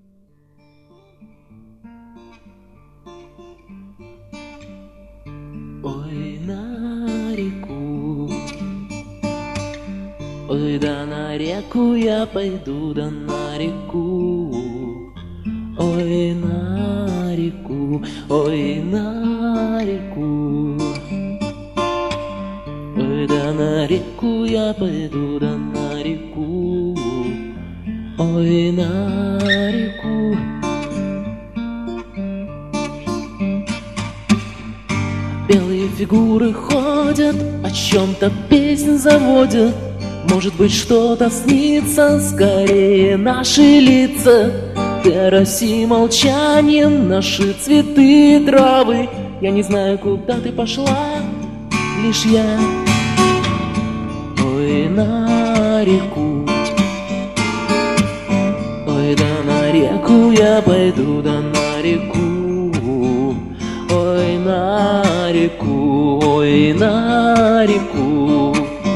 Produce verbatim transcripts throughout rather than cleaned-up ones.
Ой, на реку, ой, да на реку я пойду, да на реку. Ой, на реку, ой, на реку. Ой, да на реку я пойду, да на реку. Ой, на реку. Белые фигуры ходят, о чем-то песнь заводят. Может быть, что-то снится, скорее наши лица. Ты ороси молчанием наши цветы и травы. Я не знаю, куда ты пошла, лишь я. Ой, на реку, ой, да на реку я пойду, да на реку. Ой, на реку, ой, на реку.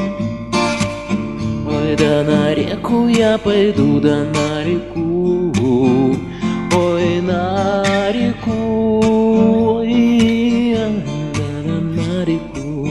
Ой, да на реку я пойду, да на реку. Ой, на реку, ой, да, да, на реку.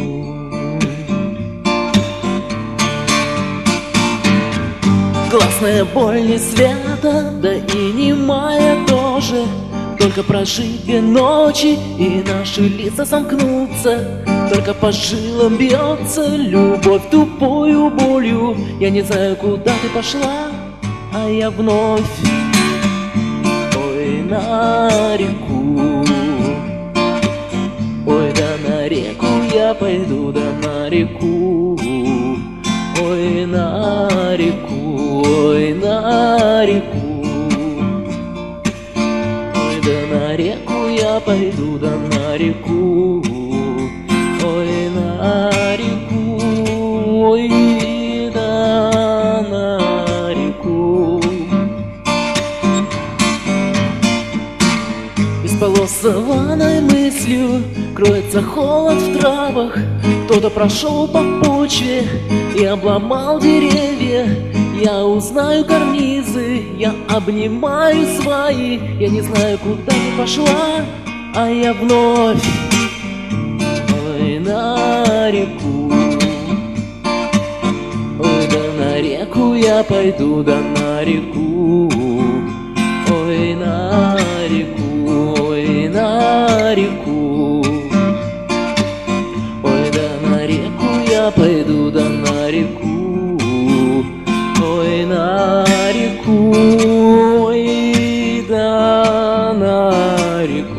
Гласная боль не свята, да и немая тоже. Только прожить две ночи, и наши лица сомкнутся. Только по жилам бьется любовь тупою болью. Я не знаю, куда ты пошла, а я вновь. Ой, на реку, ой, да на реку я пойду, да на реку. Ой, на реку, ой, на реку. На реку я пойду, да на реку. Ой, на реку, ой, да на реку. Исполосованной мыслью кроется холод в травах. Кто-то прошел по почве и обломал деревья. Я узнаю карнизы, я обнимаю сваи. Я не знаю, куда ты пошла, а я вновь. Ой, на реку, ой, да на реку я пойду, да на реку. Ой, на реку, ой, на реку. Ой, да на реку я пойду, да на реку. Ой, на реку, ой, да на реку.